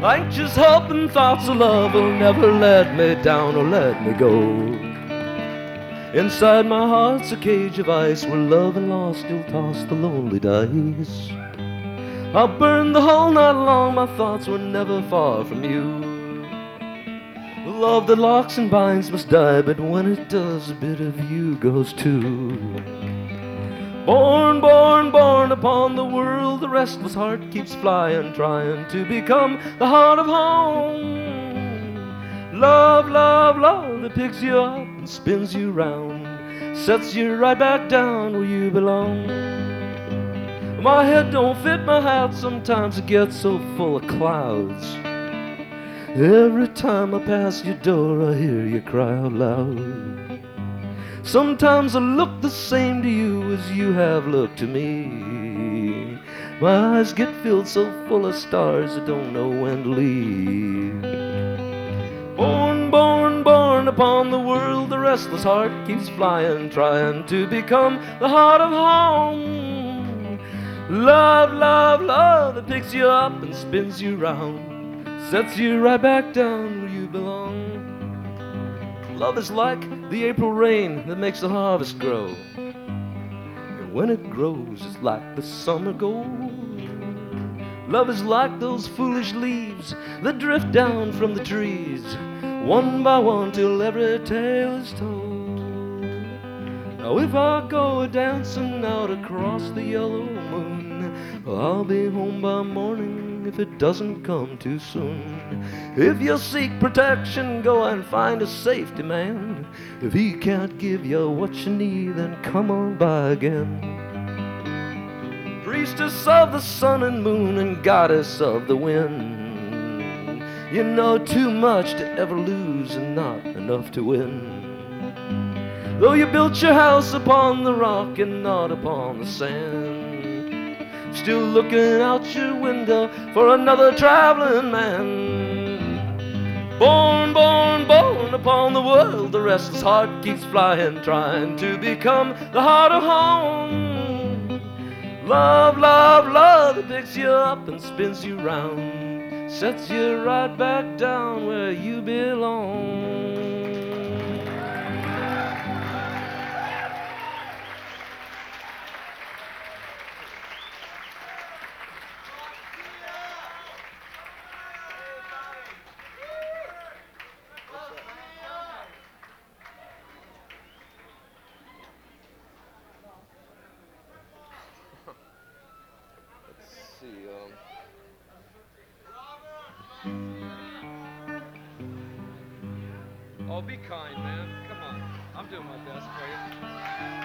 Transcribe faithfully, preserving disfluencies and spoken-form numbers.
Anxious hope and thoughts of love will never let me down or let me go. Inside my heart's a cage of ice where love and loss still toss the lonely dice. I'll burn the whole night long, my thoughts were never far from you. The love that locks and binds must die, but when it does, a bit of you goes too. Born, born, born upon the world, the restless heart keeps flying, trying to become the heart of home. Love, love, love that picks you up and spins you round, sets you right back down where you belong. My head don't fit my hat, sometimes it gets so full of clouds. Every time I pass your door, I hear you cry out loud. Sometimes I look the same to you as you have looked to me. My eyes get filled so full of stars I don't know when to leave. Born, born, born upon the world, the restless heart keeps flying, trying to become the heart of home. Love, love, love that picks you up and spins you round, sets you right back down where you belong. Love is like the April rain that makes the harvest grow, and when it grows it's like the summer gold. Love is like those foolish leaves that drift down from the trees, one by one till every tale is told. Now if I go a-dancing out across the yellow moon, well, I'll be home by morning if it doesn't come too soon. If you seek protection, go and find a safety man. If he can't give you what you need, then come on by again. Priestess of the sun and moon and goddess of the wind, you know too much to ever lose and not enough to win. Though you built your house upon the rock and not upon the sand, still looking out your window for another traveling man. Born, born, born upon the world, the restless heart keeps flying, trying to become the heart of home. Love, love, love that picks you up and spins you round, sets you right back down where you belong. See, um... Oh, be kind, man. Come on. I'm doing my best for you.